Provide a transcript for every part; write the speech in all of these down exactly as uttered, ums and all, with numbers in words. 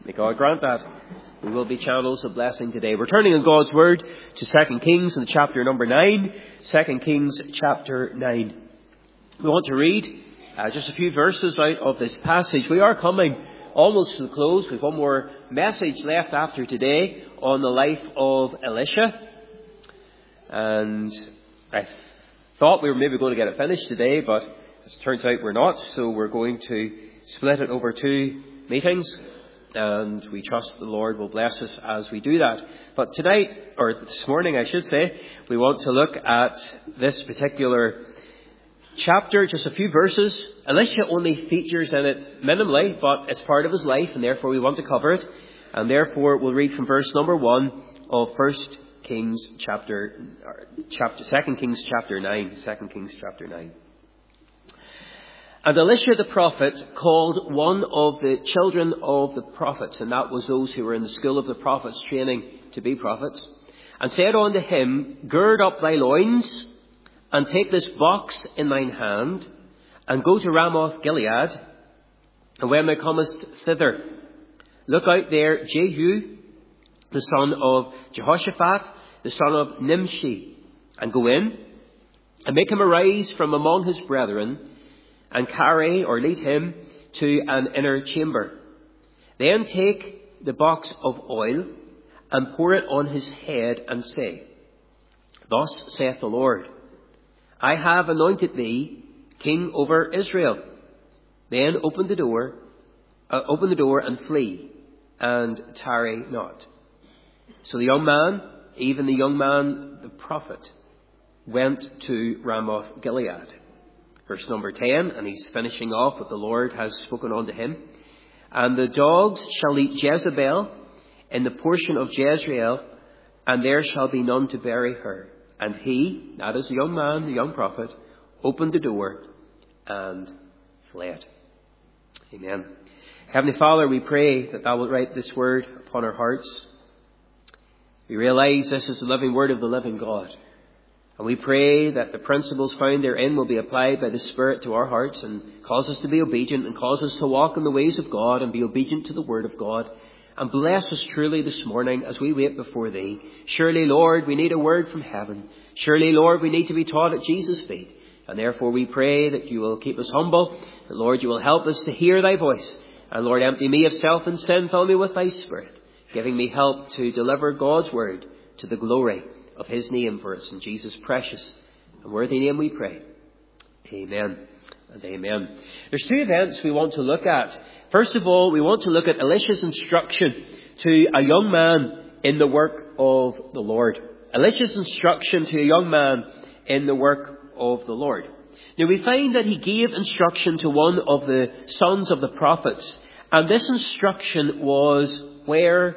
May God grant that we will be channels of blessing today. We're turning in God's Word to Second Kings in chapter number nine. Second Kings chapter nine. We want to read uh, just a few verses out of this passage. We are coming almost to the close. We've one more message left after today on the life of Elisha. And I thought we were maybe going to get it finished today, but as it turns out we're not. So we're going to split it over two meetings. And we trust the Lord will bless us as we do that. But tonight, or this morning I should say, we want to look at this particular chapter, just a few verses. Elisha only features in it minimally, but it's part of his life, and therefore we want to cover it. And therefore we'll read from verse number one of First Kings chapter, chapter, Second Kings chapter nine. Second Kings chapter nine. And Elisha the prophet called one of the children of the prophets, and that was those who were in the school of the prophets, training to be prophets, and said unto him, Gird up thy loins, and take this box in thine hand, and go to Ramoth Gilead, and when thou comest thither, look out there Jehu, the son of Jehoshaphat, the son of Nimshi, and go in, and make him arise from among his brethren, and carry or lead him to an inner chamber. Then take the box of oil, and pour it on his head, and say, Thus saith the Lord, I have anointed thee king over Israel. Then open the door, uh, open the door and flee, and tarry not. So the young man, even the young man, the prophet, went to Ramoth Gilead. Verse number ten, and he's finishing off what the Lord has spoken unto him. And the dogs shall eat Jezebel in the portion of Jezreel, and there shall be none to bury her. And he, that is the young man, the young prophet, opened the door and fled. Amen. Heavenly Father, we pray that thou wilt write this word upon our hearts. We realize this is the living word of the living God. And we pray that the principles found therein will be applied by the Spirit to our hearts and cause us to be obedient and cause us to walk in the ways of God and be obedient to the word of God. And bless us truly this morning as we wait before thee. Surely, Lord, we need a word from heaven. Surely, Lord, we need to be taught at Jesus' feet. And therefore we pray that you will keep us humble. That, Lord, you will help us to hear thy voice. And Lord, empty me of self and sin. Fill me with thy Spirit, giving me help to deliver God's word to the glory of his name. For it's in Jesus' precious and worthy name we pray. Amen and amen. There's two events we want to look at. First of all, we want to look at Elisha's instruction to a young man in the work of the Lord. Elisha's instruction to a young man in the work of the Lord. Now we find that he gave instruction to one of the sons of the prophets, and this instruction was where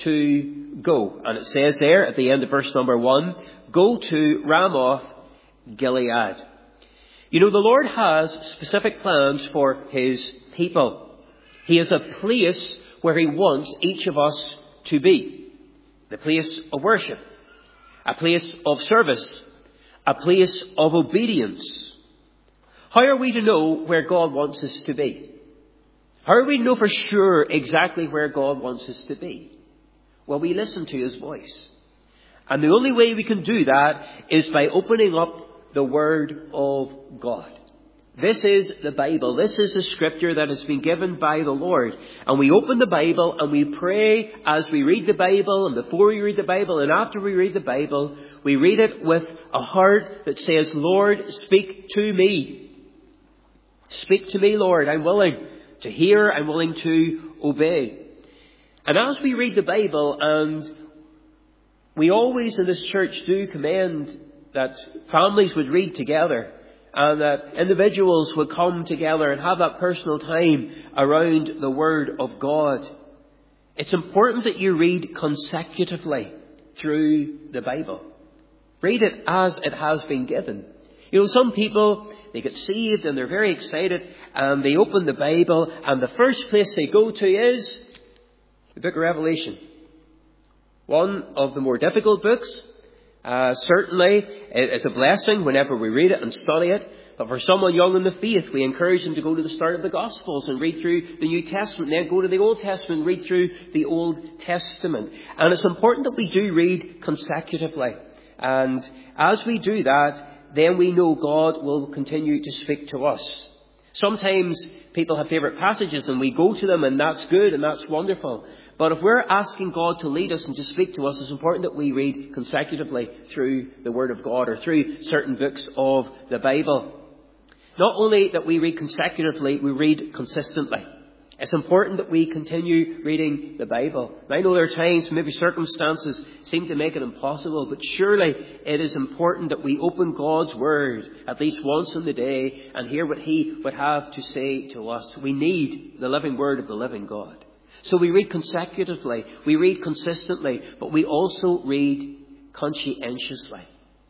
to go. And it says there at the end of verse number one, go to Ramoth Gilead. You know, the Lord has specific plans for his people. He has a place where he wants each of us to be. The place of worship, a place of service, a place of obedience. How are we to know where God wants us to be? How are we to know for sure exactly where God wants us to be? Well, we listen to his voice. And the only way we can do that is by opening up the Word of God. This is the Bible. This is the scripture that has been given by the Lord. And we open the Bible and we pray as we read the Bible, and before we read the Bible and after we read the Bible, we read it with a heart that says, Lord, speak to me. Speak to me, Lord. I'm willing to hear. I'm willing to obey. And as we read the Bible, and we always in this church do commend that families would read together and that individuals would come together and have that personal time around the Word of God. It's important that you read consecutively through the Bible. Read it as it has been given. You know, some people, they get saved and they're very excited and they open the Bible and the first place they go to is the book of Revelation. One of the more difficult books. Uh, certainly, it is a blessing whenever we read it and study it. But for someone young in the faith, we encourage them to go to the start of the Gospels and read through the New Testament, then go to the Old Testament and read through the Old Testament. And it's important that we do read consecutively. And as we do that, then we know God will continue to speak to us. Sometimes people have favourite passages and we go to them, and that's good and that's wonderful. But if we're asking God to lead us and to speak to us, it's important that we read consecutively through the Word of God or through certain books of the Bible. Not only that we read consecutively, we read consistently. It's important that we continue reading the Bible. I know there are times, maybe circumstances seem to make it impossible, but surely it is important that we open God's Word at least once in the day and hear what He would have to say to us. We need the living Word of the living God. So we read consecutively, we read consistently, but we also read conscientiously.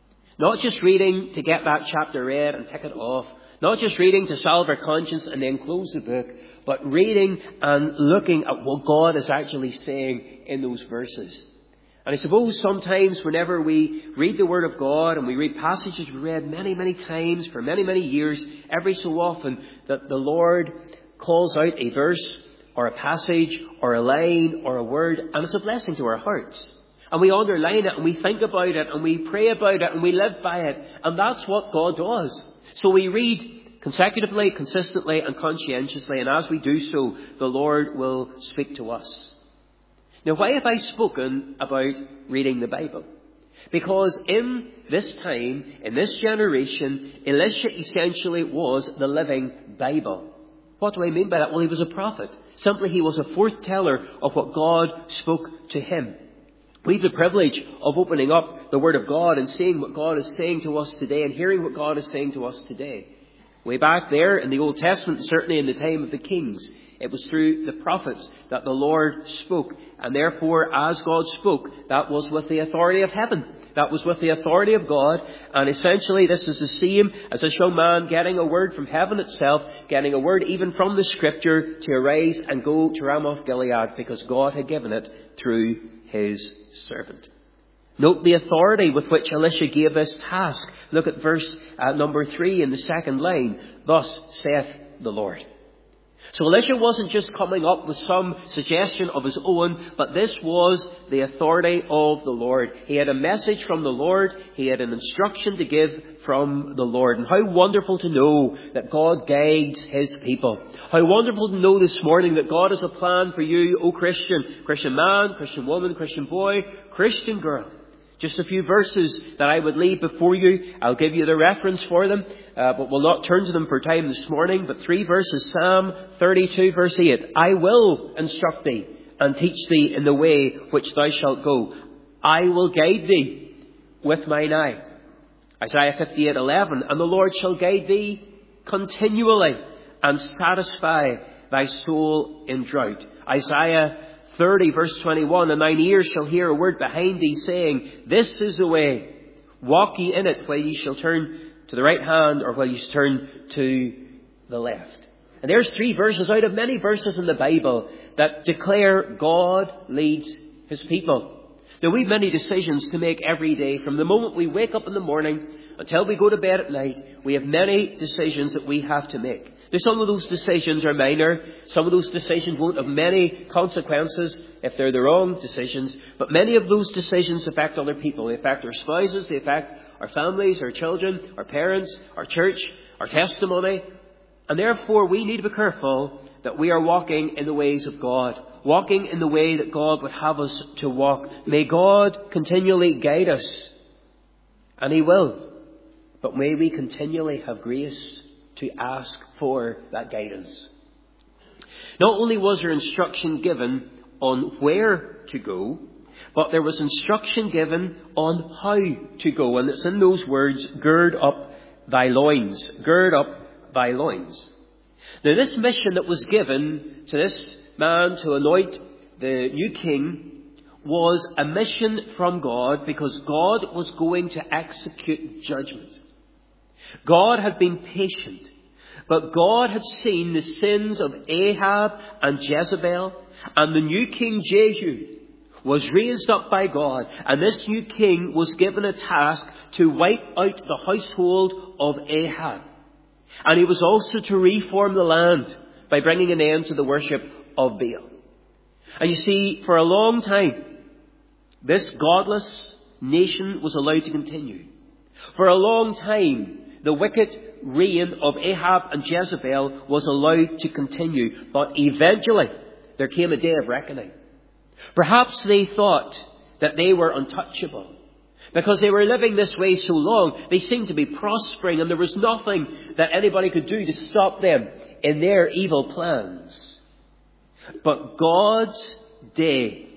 Not just reading to get that chapter read and tick it off. Not just reading to salve our conscience and then close the book, but reading and looking at what God is actually saying in those verses. And I suppose sometimes whenever we read the Word of God and we read passages we read many, many times for many, many years, every so often that the Lord calls out a verse or a passage or a line or a word, and it's a blessing to our hearts. And we underline it and we think about it and we pray about it and we live by it. And that's what God does. So we read consecutively, consistently and conscientiously, and as we do so, the Lord will speak to us. Now, why have I spoken about reading the Bible? Because in this time, in this generation, Elisha essentially was the living Bible. What do I mean by that? Well, he was a prophet. Simply, he was a foreteller of what God spoke to him. We have the privilege of opening up the Word of God and seeing what God is saying to us today and hearing what God is saying to us today. Way back there in the Old Testament, certainly in the time of the kings, it was through the prophets that the Lord spoke. And therefore, as God spoke, that was with the authority of heaven. That was with the authority of God. And essentially, this is the same as a young man getting a word from heaven itself, getting a word even from the Scripture to arise and go to Ramoth Gilead, because God had given it through His servant. Note the authority with which Elisha gave this task. Look at verse uh, number three in the second line. Thus saith the Lord. So Elisha wasn't just coming up with some suggestion of his own, but this was the authority of the Lord. He had a message from the Lord. He had an instruction to give from the Lord. And how wonderful to know that God guides His people. How wonderful to know this morning that God has a plan for you, O Christian, Christian man, Christian woman, Christian boy, Christian girl. Just a few verses that I would leave before you. I'll give you the reference for them, uh, but we'll not turn to them for time this morning. But three verses, Psalm thirty-two, verse eight. I will instruct thee and teach thee in the way which thou shalt go. I will guide thee with mine eye. Isaiah fifty-eight, eleven. And the Lord shall guide thee continually and satisfy thy soul in drought. Isaiah thirty, verse twenty-one, and thine ears shall hear a word behind thee, saying, This is the way, walk ye in it, while ye shall turn to the right hand, or while ye shall turn to the left. And there's three verses out of many verses in the Bible that declare God leads His people. Now, we've many decisions to make every day. From the moment we wake up in the morning until we go to bed at night, we have many decisions that we have to make. Now, some of those decisions are minor. Some of those decisions won't have many consequences if they're the wrong decisions. But many of those decisions affect other people. They affect our spouses. They affect our families, our children, our parents, our church, our testimony. And therefore, we need to be careful that we are walking in the ways of God. Walking in the way that God would have us to walk. May God continually guide us. And He will. But may we continually have grace to ask for that guidance. Not only was there instruction given on where to go, but there was instruction given on how to go. And it's in those words, gird up thy loins. Gird up thy loins. Now, this mission that was given to this man to anoint the new king was a mission from God, because God was going to execute judgment. God had been patient, but God had seen the sins of Ahab and Jezebel, and the new king Jehu was raised up by God, and this new king was given a task to wipe out the household of Ahab. And he was also to reform the land by bringing an end to the worship of Baal. And you see, for a long time, this godless nation was allowed to continue. For a long time, the wicked reign of Ahab and Jezebel was allowed to continue. But eventually, there came a day of reckoning. Perhaps they thought that they were untouchable. Because they were living this way so long, they seemed to be prospering, and there was nothing that anybody could do to stop them in their evil plans. But God's day,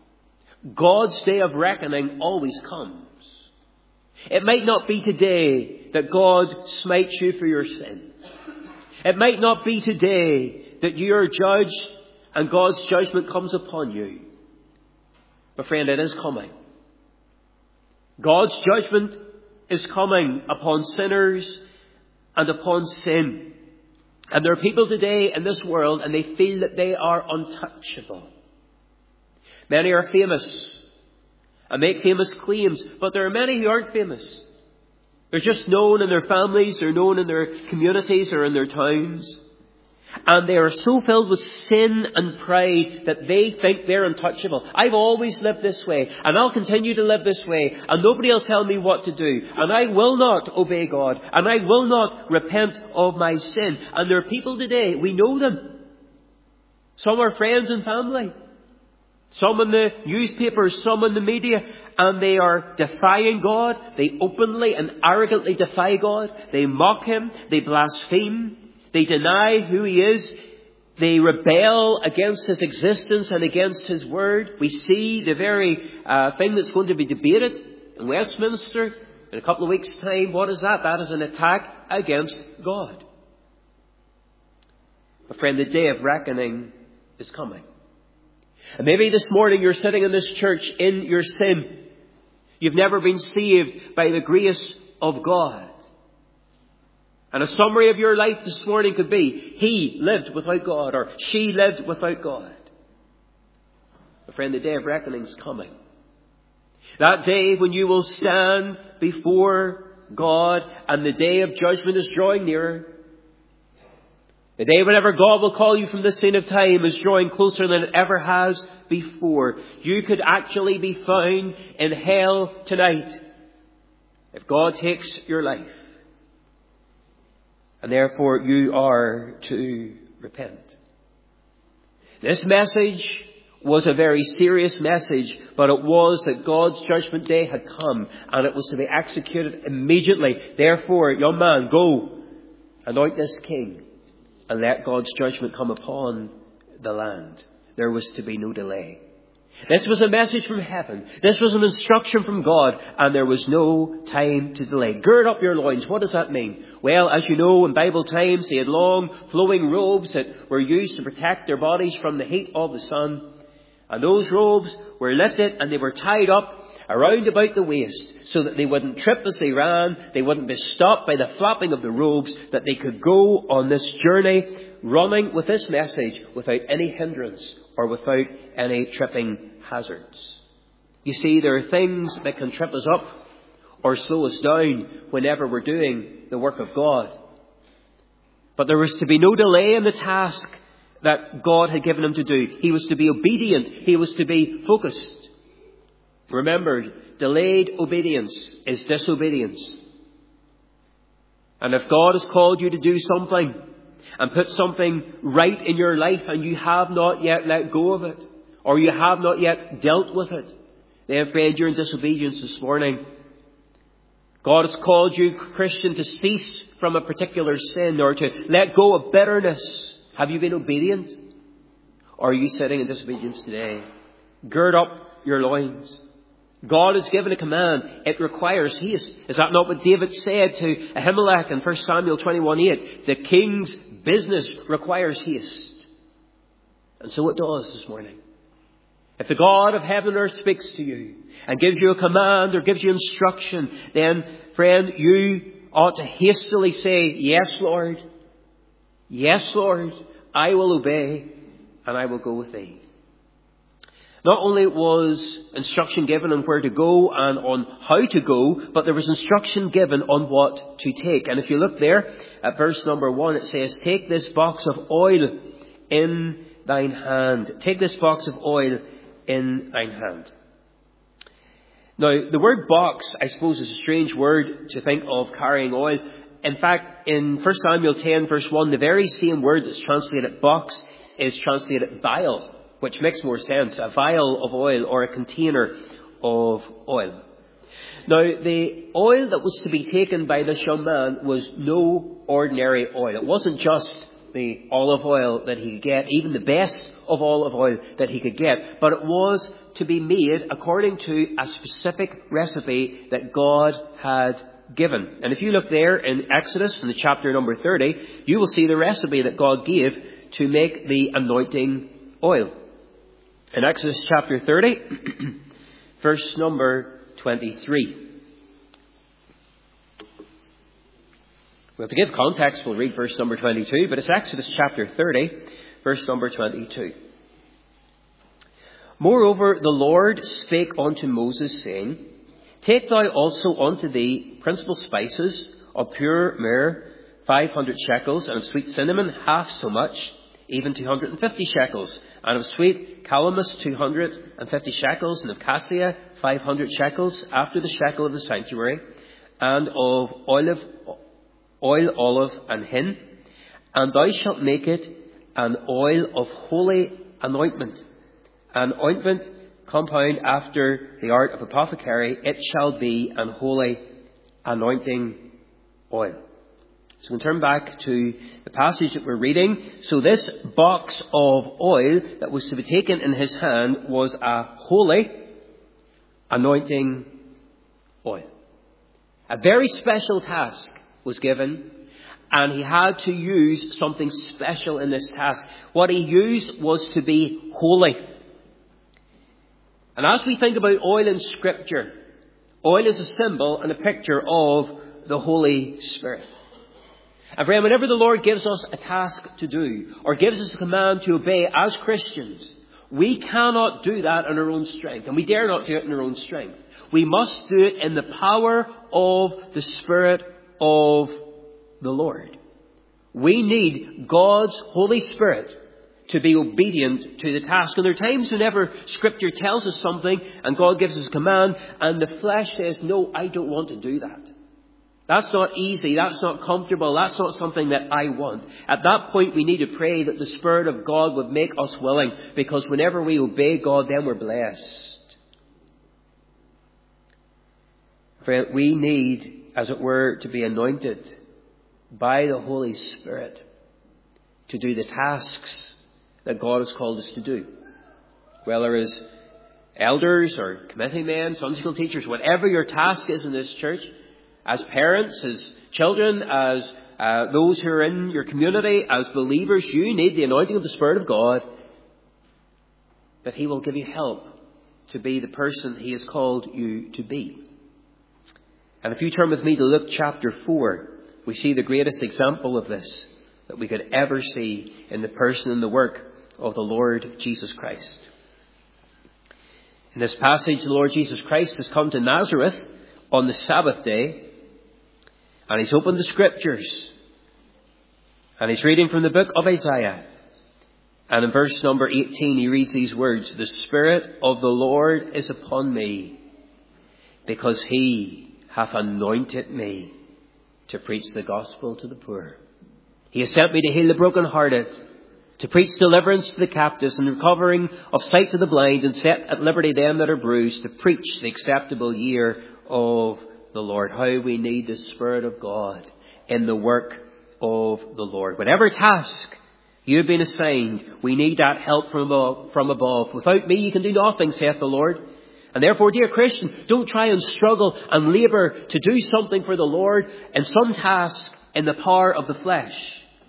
God's day of reckoning always comes. It might not be today that God smites you for your sin. It might not be today that you are judged and God's judgment comes upon you. But friend, it is coming. God's judgment is coming upon sinners and upon sin. And there are people today in this world, and they feel that they are untouchable. Many are famous and make famous claims, but there are many who aren't famous. They're just known in their families, they're known in their communities or in their towns. And they are so filled with sin and pride that they think they're untouchable. I've always lived this way, and I'll continue to live this way, and nobody will tell me what to do. And I will not obey God, and I will not repent of my sin. And there are people today, we know them. Some are friends and family. Some in the newspapers, some in the media, and they are defying God. They openly and arrogantly defy God. They mock Him. They blaspheme. They deny who He is. They rebel against His existence and against His word. We see the very uh, thing that's going to be debated in Westminster in a couple of weeks' time. What is that? That is an attack against God. But friend, the day of reckoning is coming. And maybe this morning you're sitting in this church in your sin. You've never been saved by the grace of God. And a summary of your life this morning could be, he lived without God, or she lived without God. But friend, the day of reckoning is coming. That day when you will stand before God, and the day of judgment is drawing nearer. The day whenever God will call you from this scene of time is drawing closer than it ever has before. You could actually be found in hell tonight if God takes your life. And therefore you are to repent. This message was a very serious message, but it was that God's judgment day had come and it was to be executed immediately. Therefore, young man, go, anoint this king, and let God's judgment come upon the land. There was to be no delay. This was a message from heaven. This was an instruction from God, and there was no time to delay. Gird up your loins. What does that mean? Well, as you know, in Bible times, they had long flowing robes that were used to protect their bodies from the heat of the sun. And those robes were lifted and they were tied up around about the waist so that they wouldn't trip as they ran, they wouldn't be stopped by the flapping of the robes, that they could go on this journey running with this message without any hindrance or without any tripping hazards. You see, there are things that can trip us up or slow us down whenever we're doing the work of God. But there was to be no delay in the task that God had given him to do. He was to be obedient. He was to be focused. Remember, delayed obedience is disobedience. And if God has called you to do something and put something right in your life and you have not yet let go of it, or you have not yet dealt with it, then friend, you're in disobedience this morning. God has called you, Christian, to cease from a particular sin or to let go of bitterness. Have you been obedient? Or are you sitting in disobedience today? Gird up your loins. God has given a command. It requires haste. Is that not what David said to Ahimelech in First Samuel twenty-one eight? The king's business requires haste. And so it does this morning. If the God of heaven and earth speaks to you and gives you a command or gives you instruction, then, friend, you ought to hastily say, yes, Lord. Yes, Lord, I will obey and I will go with thee. Not only was instruction given on where to go and on how to go, but there was instruction given on what to take. And if you look there at verse number one, it says, "Take this box of oil in thine hand." Take this box of oil in thine hand. Now, the word box, I suppose, is a strange word to think of carrying oil. In fact, in First Samuel ten, verse one, the very same word that's translated box is translated vial, which makes more sense. A vial of oil or a container of oil. Now, the oil that was to be taken by this young man was no ordinary oil. It wasn't just the olive oil that he could get, even the best of olive oil that he could get, but it was to be made according to a specific recipe that God had given. And if you look there in Exodus, in the chapter number thirty, you will see the recipe that God gave to make the anointing oil. In Exodus chapter thirty, verse number twenty-three. Well, to give context, we'll read verse number twenty-two, but it's Exodus chapter thirty, verse number twenty-two. "Moreover, the Lord spake unto Moses, saying, Take thou also unto thee principal spices of pure myrrh, five hundred shekels, and of sweet cinnamon, half so much, even two hundred and fifty shekels, and of sweet calamus, two hundred and fifty shekels, and of cassia, five hundred shekels, after the shekel of the sanctuary, and of olive oil, olive, and hin, and thou shalt make it an oil of holy anointment, an ointment compound after the art of apothecary. It shall be an holy anointing oil." So we turn back to the passage that we're reading. So this box of oil that was to be taken in his hand was a holy anointing oil. A very special task was given, and he had to use something special in this task. What he used was to be holy. And as we think about oil in Scripture, oil is a symbol and a picture of the Holy Spirit. And friend, whenever the Lord gives us a task to do, or gives us a command to obey as Christians, we cannot do that in our own strength, and we dare not do it in our own strength. We must do it in the power of the Spirit of the Lord. We need God's Holy Spirit to be obedient to the task. And there are times whenever Scripture tells us something and God gives us a command and the flesh says, "No, I don't want to do that. That's not easy. That's not comfortable. That's not something that I want." At that point, we need to pray that the Spirit of God would make us willing, because whenever we obey God, then we're blessed. Friend, we need, as it were, to be anointed by the Holy Spirit to do the tasks that God has called us to do. Whether as elders or committee men, Sunday school teachers, whatever your task is in this church, as parents, as children, as uh, those who are in your community, as believers, you need the anointing of the Spirit of God, that He will give you help to be the person He has called you to be. And if you turn with me to Luke chapter four, we see the greatest example of this that we could ever see in the person and the work of the Lord Jesus Christ. In this passage, the Lord Jesus Christ has come to Nazareth on the Sabbath day, and He's opened the Scriptures, and He's reading from the book of Isaiah. And in verse number eighteen, He reads these words: "The Spirit of the Lord is upon me, because He hath anointed me to preach the gospel to the poor. He has sent me to heal the brokenhearted, to preach deliverance to the captives, and recovering of sight to the blind, and set at liberty them that are bruised, to preach the acceptable year of the Lord." How we need the Spirit of God in the work of the Lord. Whatever task you've been assigned, we need that help from above. From above. "Without me you can do nothing, saith the Lord." And therefore, dear Christian, don't try and struggle and labour to do something for the Lord in some task in the power of the flesh.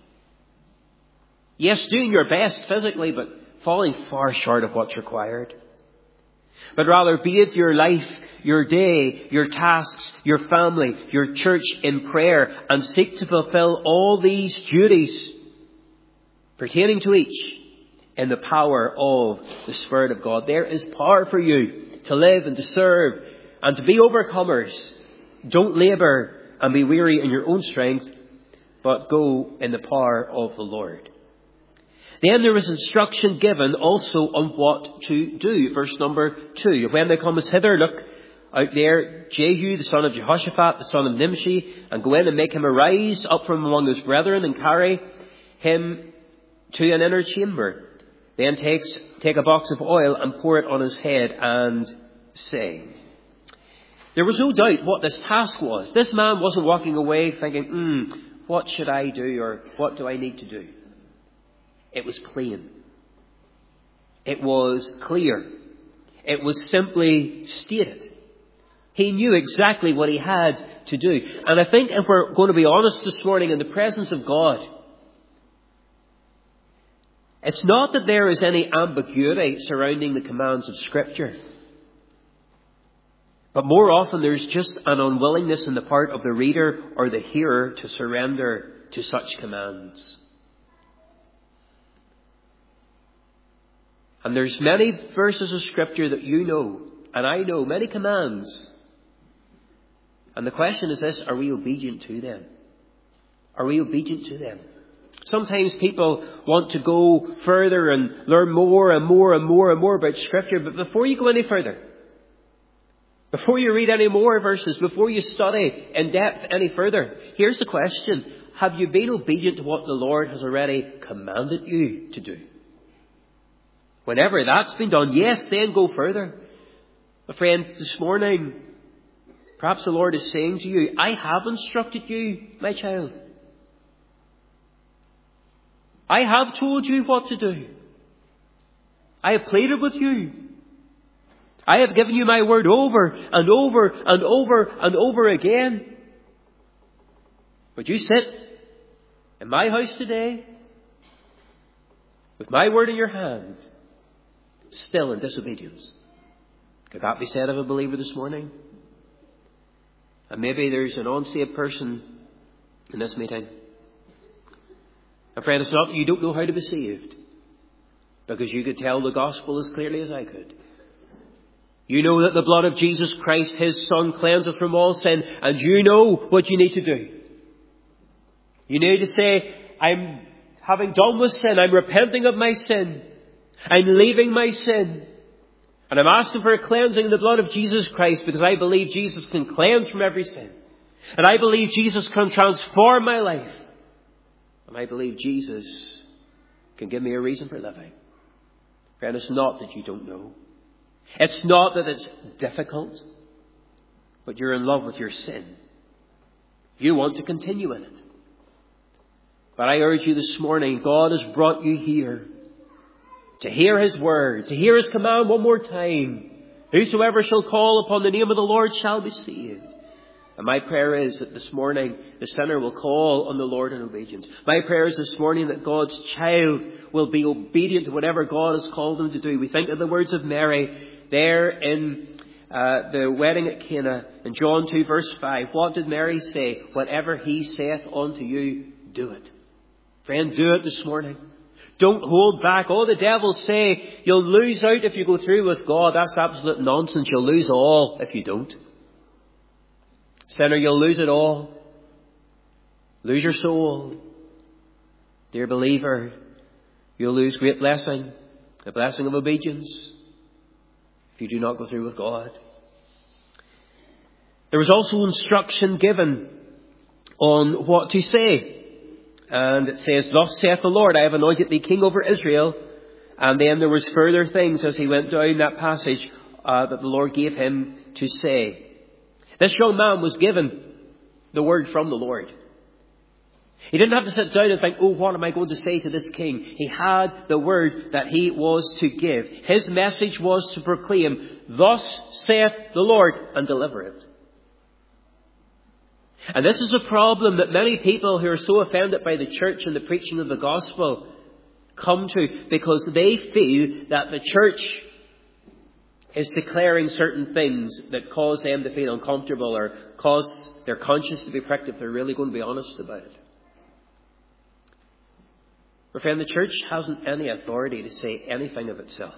Yes, doing your best physically, but falling far short of what's required. But rather, bathe your life, your day, your tasks, your family, your church in prayer, and seek to fulfill all these duties pertaining to each in the power of the Spirit of God. There is power for you to live and to serve and to be overcomers. Don't labour and be weary in your own strength, but go in the power of the Lord. Then there was instruction given also on what to do. Verse number two. When they come as hither, look out there, Jehu, the son of Jehoshaphat, the son of Nimshi, and go in and make him arise up from among his brethren and carry him to an inner chamber. Then takes, take a box of oil and pour it on his head and say. There was no doubt what this task was. This man wasn't walking away thinking, hmm, what should I do or what do I need to do? It was plain. It was clear. It was simply stated. He knew exactly what he had to do. And I think if we're going to be honest this morning in the presence of God, it's not that there is any ambiguity surrounding the commands of Scripture. But more often there's just an unwillingness on the part of the reader or the hearer to surrender to such commands. And there's many verses of Scripture that you know, and I know, many commands. And the question is this, are we obedient to them? Are we obedient to them? Sometimes people want to go further and learn more and more and more and more about Scripture, but before you go any further, before you read any more verses, before you study in depth any further, here's the question. Have you been obedient to what the Lord has already commanded you to do? Whenever that's been done, yes, then go further. My friend, this morning, perhaps the Lord is saying to you, I have instructed you, my child. I have told you what to do. I have pleaded with you. I have given you my word over and over and over and over again. But you sit in my house today with my word in your hand, still in disobedience. Could that be said of a believer this morning? And maybe there's an unsaved person in this meeting. And friend, it's not that you don't know how to be saved, because you could tell the gospel as clearly as I could. You know that the blood of Jesus Christ, His Son, cleanseth from all sin, and you know what you need to do. You need to say, I'm having done with sin, I'm repenting of my sin, I'm leaving my sin, and I'm asking for a cleansing in the blood of Jesus Christ, because I believe Jesus can cleanse from every sin. And I believe Jesus can transform my life. And I believe Jesus can give me a reason for living. Friend, it's not that you don't know. It's not that it's difficult, but you're in love with your sin. You want to continue in it. But I urge you this morning, God has brought you here to hear His word, to hear His command one more time. Whosoever shall call upon the name of the Lord shall be saved. And my prayer is that this morning the sinner will call on the Lord in obedience. My prayer is this morning that God's child will be obedient to whatever God has called them to do. We think of the words of Mary there in uh, the wedding at Cana in John two verse five. What did Mary say? Whatever He saith unto you, do it. Friend, do it this morning. Don't hold back. All the devils say you'll lose out if you go through with God. That's absolute nonsense. You'll lose all if you don't. Sinner, you'll lose it all. Lose your soul. Dear believer, you'll lose great blessing, the blessing of obedience, if you do not go through with God. There was also instruction given on what to say. And it says, Thus saith the Lord, I have anointed thee king over Israel. And then there was further things as he went down that passage uh, that the Lord gave him to say. This young man was given the word from the Lord. He didn't have to sit down and think, oh, what am I going to say to this king? He had the word that he was to give. His message was to proclaim, Thus saith the Lord, and deliver it. And this is a problem that many people who are so offended by the church and the preaching of the gospel come to, because they feel that the church is declaring certain things that cause them to feel uncomfortable or cause their conscience to be pricked if they're really going to be honest about it. My friend, the church hasn't any authority to say anything of itself.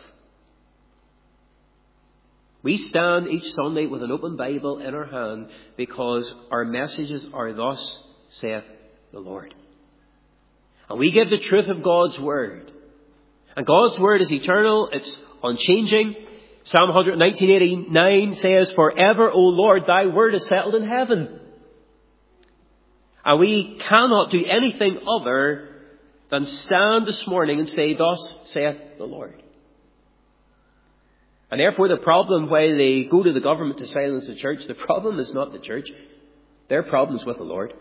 We stand each Sunday with an open Bible in our hand because our messages are thus saith the Lord. And we give the truth of God's Word. And God's Word is eternal, it's unchanging. Psalm one nineteen eighty-nine says, forever, O Lord, thy word is settled in heaven. And we cannot do anything other than stand this morning and say, thus saith the Lord. And therefore the problem why they go to the government to silence the church, the problem is not the church. Their problem is with the Lord.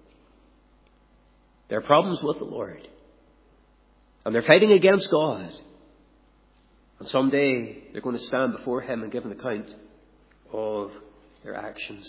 Their problem is with the Lord. And they're fighting against God. And someday they're going to stand before Him and give an account of their actions.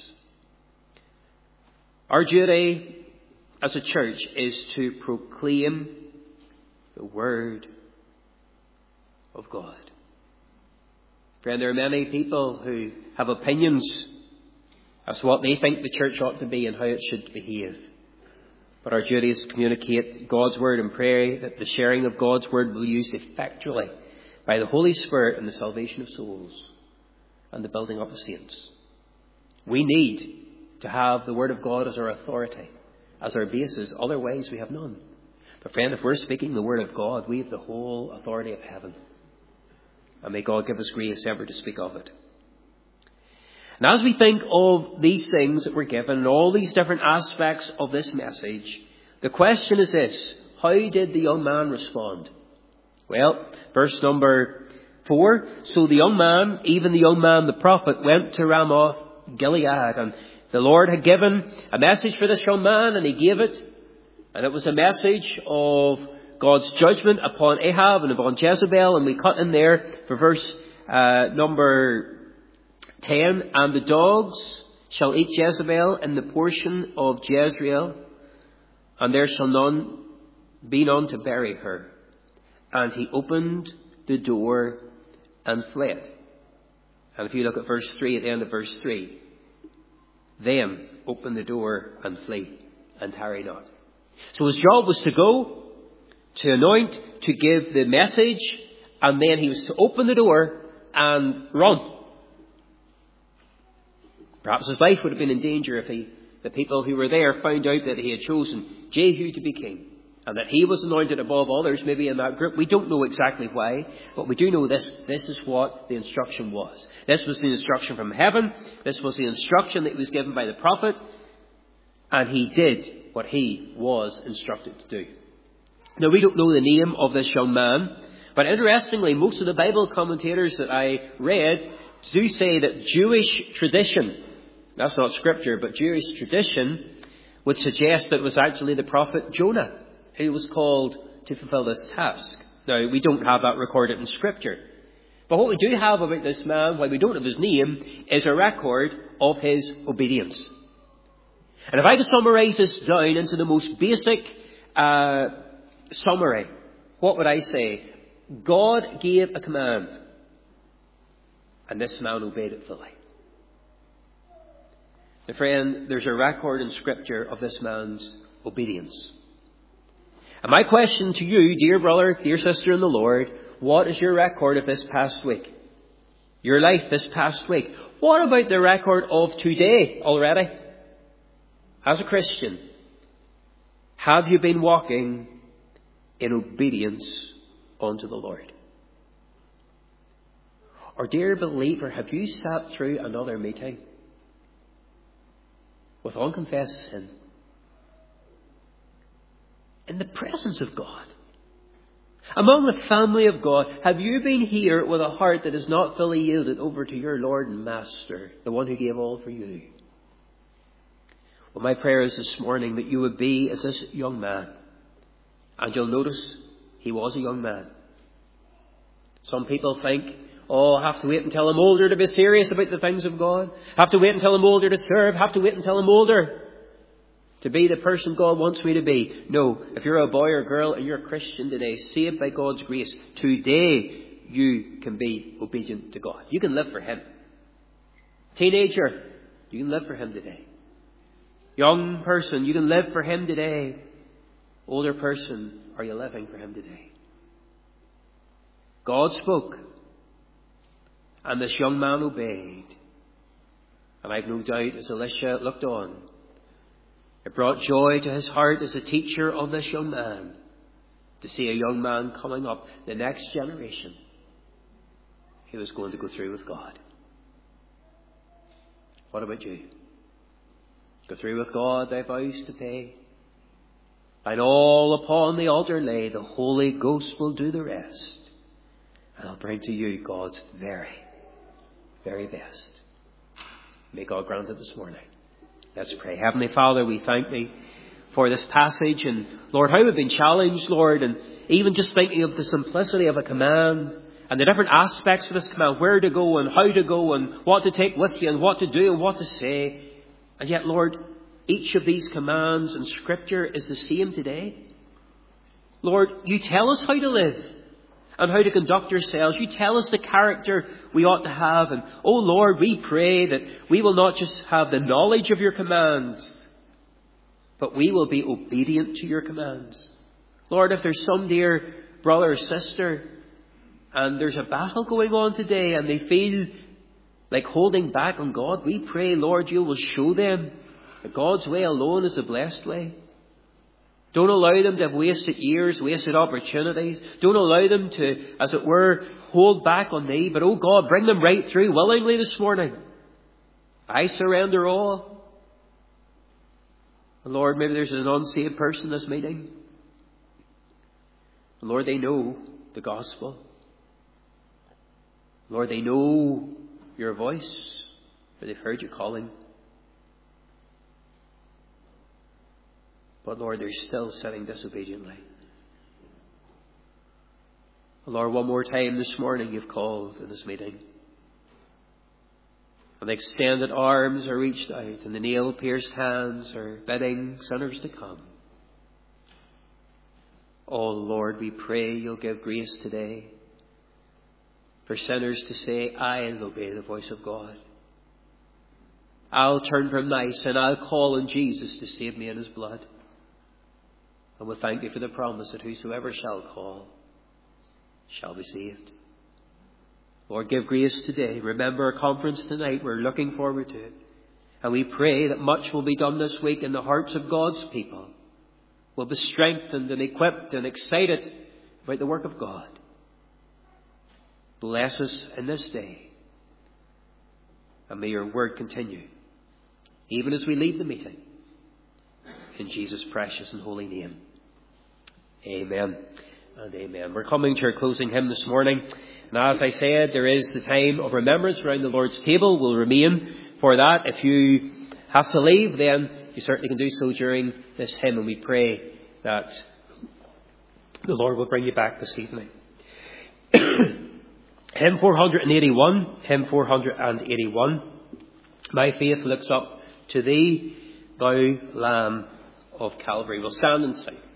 Our duty as a church is to proclaim the Word of God. Friend, there are many people who have opinions as to what they think the church ought to be and how it should behave. But our duty is to communicate God's Word and pray that the sharing of God's Word will be used effectually by the Holy Spirit in the salvation of souls and the building up of saints. We need to have the Word of God as our authority, as our basis. Otherwise we have none. But friend, if we're speaking the Word of God, we have the whole authority of heaven. And may God give us grace ever to speak of it. And as we think of these things that we're given and all these different aspects of this message, the question is this: how did the young man respond? Well, verse number four. So the young man, even the young man, the prophet, went to Ramoth Gilead. And the Lord had given a message for this young man, and He gave it. And it was a message of God's judgment upon Ahab and upon Jezebel. And we cut in there for verse uh, number ten. And the dogs shall eat Jezebel in the portion of Jezreel, and there shall none be none to bury her. And he opened the door and fled. And if you look at verse three, at the end of verse three, then open the door and flee, and tarry not. So his job was to go, to anoint, to give the message, and then he was to open the door and run. Perhaps his life would have been in danger if he, the people who were there found out that he had chosen Jehu to be king, and that he was anointed above others, maybe in that group. We don't know exactly why, but we do know this. This is what the instruction was. This was the instruction from heaven. This was the instruction that was given by the prophet. And he did what he was instructed to do. Now, we don't know the name of this young man, but interestingly, most of the Bible commentators that I read do say that Jewish tradition, that's not scripture, but Jewish tradition would suggest that it was actually the prophet Jonah who was called to fulfill this task. Now, we don't have that recorded in scripture. But what we do have about this man, while we don't have his name, is a record of his obedience. And if I could summarize this down into the most basic uh, summary, what would I say? God gave a command, and this man obeyed it fully. Now, friend, there's a record in scripture of this man's obedience. And my question to you, dear brother, dear sister in the Lord, what is your record of this past week? Your life this past week? What about the record of today already? As a Christian, have you been walking in obedience unto the Lord? Or, dear believer, have you sat through another meeting with unconfessed sin in the presence of God, among the family of God? Have you been here with a heart that is not fully yielded over to your Lord and Master, the one who gave all for you? Well, my prayer is this morning that you would be as this young man. And you'll notice he was a young man. Some people think, oh, I have to wait until I'm older to be serious about the things of God. Have to wait until I'm older to serve. Have to wait until I'm older to be the person God wants me to be. No, if you're a boy or girl and you're a Christian today, saved by God's grace, today you can be obedient to God. You can live for Him. Teenager, you can live for Him today. Young person, you can live for Him today. Older person, are you living for him today? God spoke, and this young man obeyed. And I've no doubt, as Elisha looked on, it brought joy to his heart as a teacher of this young man to see a young man coming up, the next generation, who was going to go through with God. What about you? Go through with God thy vows to pay. And all upon the altar lay, the Holy Ghost will do the rest. And I'll bring to you God's very, very best. May God grant it this morning. Let's pray. Heavenly Father, we thank Thee for this passage. And Lord, how we've been challenged, Lord, and even just thinking of the simplicity of a command and the different aspects of this command, where to go and how to go and what to take with you and what to do and what to say. And yet, Lord, each of these commands in Scripture is the same today. Lord, you tell us how to live and how to conduct ourselves. You tell us the character we ought to have. And, oh Lord, we pray that we will not just have the knowledge of your commands, but we will be obedient to your commands. Lord, if there's some dear brother or sister and there's a battle going on today and they feel like holding back on God, we pray, Lord, you will show them that God's way alone is the blessed way. Don't allow them to have wasted years, wasted opportunities. Don't allow them to, as it were, hold back on thee. But, oh God, bring them right through willingly this morning. I surrender all. And Lord, maybe there's an unsaved person in this meeting. And Lord, they know the gospel. Lord, they know your voice, for they've heard you calling. But Lord, they're still sitting disobediently. Lord, one more time this morning you've called in this meeting. And the extended arms are reached out and the nail-pierced hands are bidding sinners to come. Oh Lord, we pray you'll give grace today for sinners to say, I'll obey the voice of God. I'll turn from my sin. I'll call on Jesus to save me in his blood. And we thank you for the promise that whosoever shall call shall be saved. Lord, give grace today. Remember our conference tonight. We're looking forward to it. And we pray that much will be done this week in the hearts of God's people. We'll be strengthened and equipped and excited about the work of God. Bless us in this day. And may your word continue, even as we leave the meeting. In Jesus' precious and holy name. Amen and amen. We're coming to our closing hymn this morning. And as I said, there is the time of remembrance around the Lord's table. We'll remain for that. If you have to leave, then you certainly can do so during this hymn. And we pray that the Lord will bring you back this evening. Hymn four eighty-one. Hymn four eighty-one. My faith looks up to thee, thou Lamb of Calvary. We'll stand and sing.